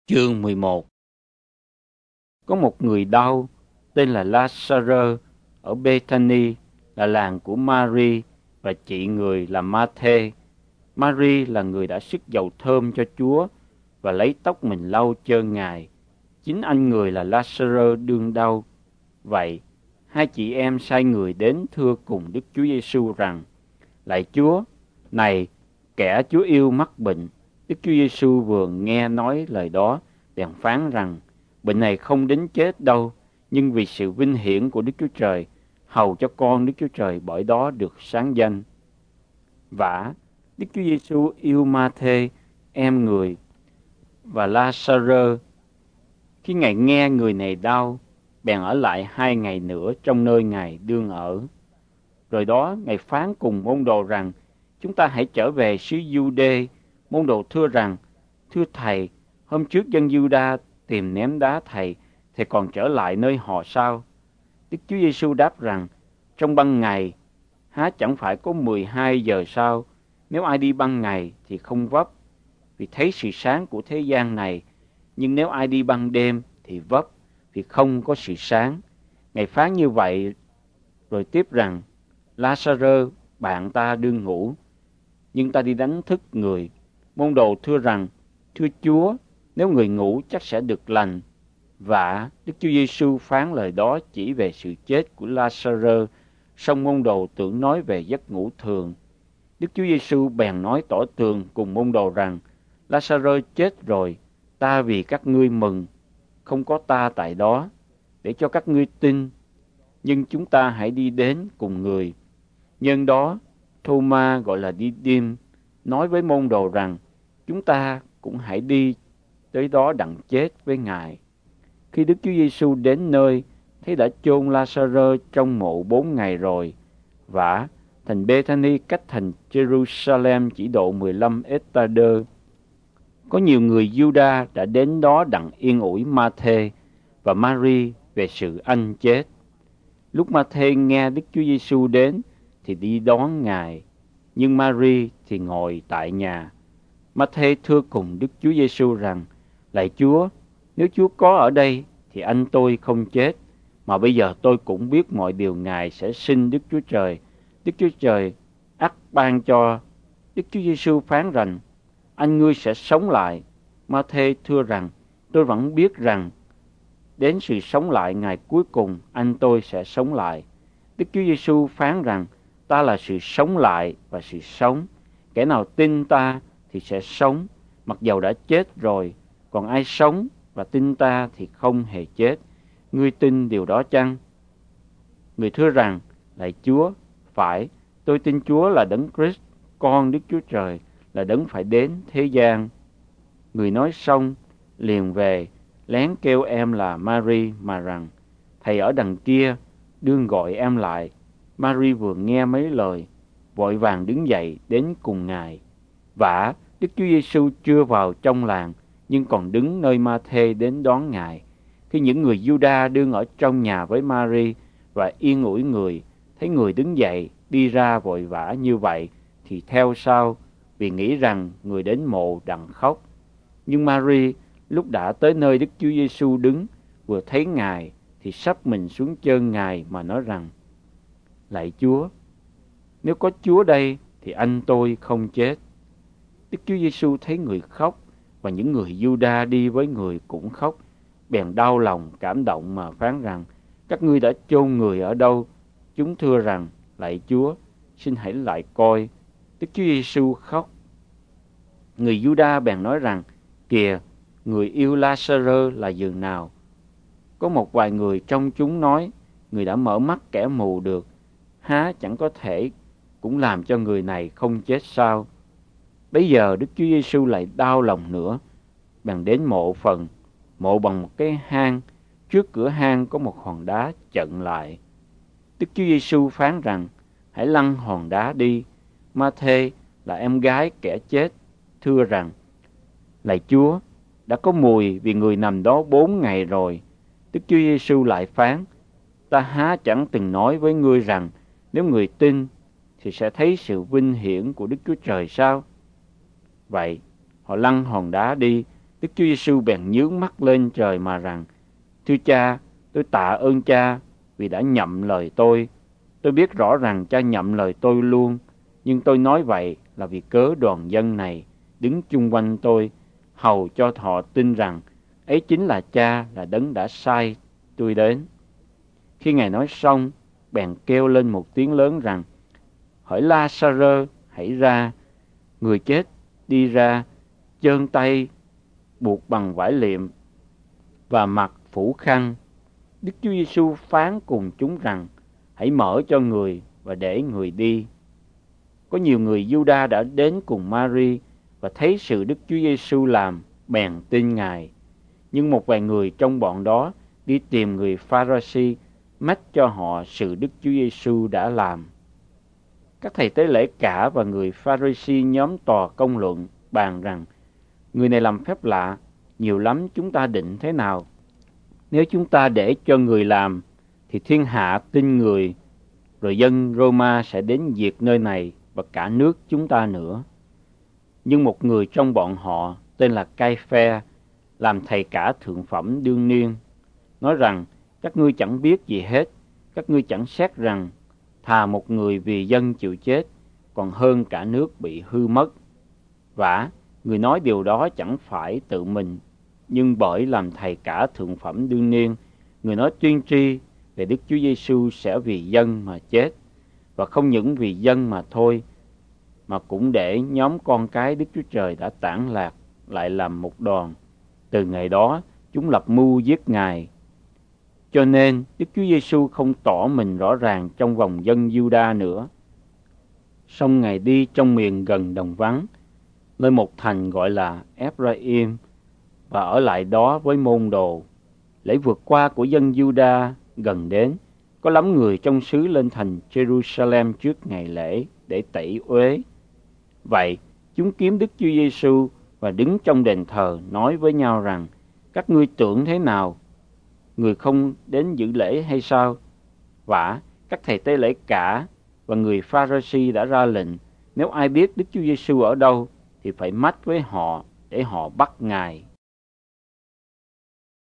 Chương 11. Có một người đau tên là Lazarơ ở Bethany, là làng của Mary và chị người là Ma-thê. Mary là người đã sức dầu thơm cho Chúa và lấy tóc mình lau trơn Ngài. Chính anh người là Lazarơ đương đau. Vậy, hai chị em sai người đến thưa cùng Đức Chúa Giêsu rằng: Lạy Chúa, này kẻ Chúa yêu mắc bệnh. Đức Chúa Giêsu vừa nghe nói lời đó, bèn phán rằng: Bệnh này không đến chết đâu, nhưng vì sự vinh hiển của Đức Chúa Trời, hầu cho con Đức Chúa Trời bởi đó được sáng danh. Vả, Đức Chúa Giêsu yêu Ma-thê, em người, và La-sa-rơ. Khi Ngài nghe người này đau, bèn ở lại 2 ngày nữa trong nơi Ngài đương ở. Rồi đó, Ngài phán cùng môn đồ rằng: Chúng ta hãy trở về xứ Giu-đê. Môn đồ thưa rằng: Thưa Thầy, hôm trước dân Giu-đa tìm ném đá Thầy còn trở lại nơi họ sao? Đức Chúa Giêsu đáp rằng: Trong ban ngày, há chẳng phải có 12 giờ sao? Nếu ai đi ban ngày thì không vấp, vì thấy sự sáng của thế gian này. Nhưng nếu ai đi ban đêm thì vấp, vì không có sự sáng. Ngài phán như vậy, rồi tiếp rằng: La-sa-rơ, bạn ta đương ngủ, nhưng ta đi đánh thức người. Môn đồ thưa rằng: Thưa Chúa, nếu người ngủ chắc sẽ được lành. Và Đức Chúa Giêsu phán lời đó chỉ về sự chết của La-sa-rơ, song môn đồ tưởng nói về giấc ngủ thường. Đức Chúa Giêsu bèn nói tỏ tường cùng môn đồ rằng: La-sa-rơ chết rồi, ta vì các ngươi mừng, không có ta tại đó, để cho các ngươi tin. Nhưng chúng ta hãy đi đến cùng người. Nhân đó, Thô-ma gọi là Đi-đêm nói với môn đồ rằng: Chúng ta cũng hãy đi tới đó đặng chết với Ngài. Khi Đức Chúa Giêsu đến nơi, thấy đã chôn La-sa-rơ trong mộ 4 ngày rồi. Vả, thành Bethany cách thành Jerusalem chỉ độ 15 ét-ta-đơ. Có nhiều người Giu-đa đã đến đó đặng yên ủi Ma-thê và Mary về sự anh chết. Lúc Ma-thê nghe Đức Chúa Giêsu đến thì đi đón Ngài, nhưng Mary thì ngồi tại nhà. Ma-thê thưa cùng Đức Chúa Giêsu rằng: Lạy Chúa, nếu Chúa có ở đây thì anh tôi không chết. Mà bây giờ tôi cũng biết mọi điều Ngài sẽ xin Đức Chúa Trời. Đức Chúa Trời ắt ban cho. Đức Chúa Giêsu phán rằng: Anh ngươi sẽ sống lại. Ma-thê thưa rằng: Tôi vẫn biết rằng đến sự sống lại ngày cuối cùng anh tôi sẽ sống lại. Đức Chúa Giêsu phán rằng: Ta là sự sống lại và sự sống. Kẻ nào tin ta thì sẽ sống, mặc dầu đã chết rồi. Còn ai sống và tin ta thì không hề chết. Ngươi tin điều đó chăng? Người thưa rằng: Lạy Chúa, phải, tôi tin Chúa là Đấng Christ, con Đức Chúa Trời, là Đấng phải đến thế gian. Người nói xong liền về, lén kêu em là Mary mà rằng: Thầy ở đằng kia, đương gọi em lại. Mary vừa nghe mấy lời, vội vàng đứng dậy đến cùng Ngài. Vả, Đức Chúa Giêsu chưa vào trong làng, nhưng còn đứng nơi Ma-thê đến đón Ngài. Khi những người Giu-đa đương ở trong nhà với Mary và yên ủi người, thấy người đứng dậy đi ra vội vã như vậy, thì theo sau, vì nghĩ rằng người đến mộ đặng khóc. Nhưng Mary lúc đã tới nơi Đức Chúa Giêsu đứng, vừa thấy Ngài thì sắp mình xuống chân Ngài mà nói rằng: Lạy Chúa, nếu có Chúa đây thì anh tôi không chết. Đức Chúa Giêsu thấy người khóc và những người Giu-đa đi với người cũng khóc, bèn đau lòng cảm động mà phán rằng: Các ngươi đã chôn người ở đâu? Chúng thưa rằng: Lạy Chúa, xin hãy lại coi. Đức Chúa Giêsu khóc. Người Giu-đa bèn nói rằng: Kìa, người yêu La-sa-rơ là giường nào? Có một vài người trong chúng nói: Người đã mở mắt kẻ mù được, há chẳng có thể cũng làm cho người này không chết sao? Bấy giờ Đức Chúa Giêsu lại đau lòng nữa, bèn đến mộ phần, mộ bằng một cái hang. Trước cửa hang có một hòn đá chặn lại. Đức Chúa Giêsu phán rằng: Hãy lăn hòn đá đi. Ma-thê là em gái kẻ chết thưa rằng: Lạy Chúa, đã có mùi vì người nằm đó 4 ngày rồi. Đức Chúa Giêsu lại phán: Ta há chẳng từng nói với ngươi rằng nếu người tin thì sẽ thấy sự vinh hiển của Đức Chúa Trời sao? Vậy họ lăn hòn đá đi, Đức Chúa Giêsu bèn nhướng mắt lên trời mà rằng: Thưa Cha, tôi tạ ơn Cha vì đã nhậm lời tôi. Tôi biết rõ rằng Cha nhậm lời tôi luôn, nhưng tôi nói vậy là vì cớ đoàn dân này đứng chung quanh tôi, hầu cho họ tin rằng ấy chính là Cha là đấng đã sai tôi đến. Khi Ngài nói xong, bèn kêu lên một tiếng lớn rằng: Hỡi La-sa-rơ, hãy ra. Người chết đi ra, trơn tay buộc bằng vải liệm và mặt phủ khăn. Đức Chúa Giêsu phán cùng chúng rằng: Hãy mở cho người và để người đi. Có nhiều người Giu-đa đã đến cùng Ma-ri và thấy sự Đức Chúa Giêsu làm, bèn tin Ngài. Nhưng một vài người trong bọn đó đi tìm người Pha-ri-si mách cho họ sự Đức Chúa Giêsu đã làm. Các thầy tế lễ cả và người Pha-ri-si nhóm tòa công luận bàn rằng: Người này làm phép lạ nhiều lắm, chúng ta định thế nào? Nếu chúng ta để cho người làm thì thiên hạ tin người, rồi dân Roma sẽ đến diệt nơi này và cả nước chúng ta nữa. Nhưng một người trong bọn họ tên là Cai-phe, làm thầy cả thượng phẩm đương niên, nói rằng: Các ngươi chẳng biết gì hết, các ngươi chẳng xét rằng thà một người vì dân chịu chết còn hơn cả nước bị hư mất. Vả, người nói điều đó chẳng phải tự mình, nhưng bởi làm thầy cả thượng phẩm đương niên, người nói tuyên tri về Đức Chúa Giêsu sẽ vì dân mà chết, và không những vì dân mà thôi, mà cũng để nhóm con cái Đức Chúa Trời đã tản lạc lại làm một đoàn. Từ ngày đó, chúng lập mưu giết Ngài. Cho nên, Đức Chúa Giêsu không tỏ mình rõ ràng trong vòng dân Giu-đa nữa. Xong Ngài đi trong miền gần đồng vắng, nơi một thành gọi là Ephraim, và ở lại đó với môn đồ. Lễ vượt qua của dân Giu-đa gần đến, có lắm người trong xứ lên thành Jerusalem trước ngày lễ để tẩy uế. Vậy, chúng kiếm Đức Chúa Giêsu và đứng trong đền thờ nói với nhau rằng: Các ngươi tưởng thế nào? Người không đến dự lễ hay sao? Vả, các thầy tế lễ cả và người Pha-ri-si đã ra lệnh: Nếu ai biết Đức Chúa Giêsu ở đâu thì phải mách với họ để họ bắt Ngài.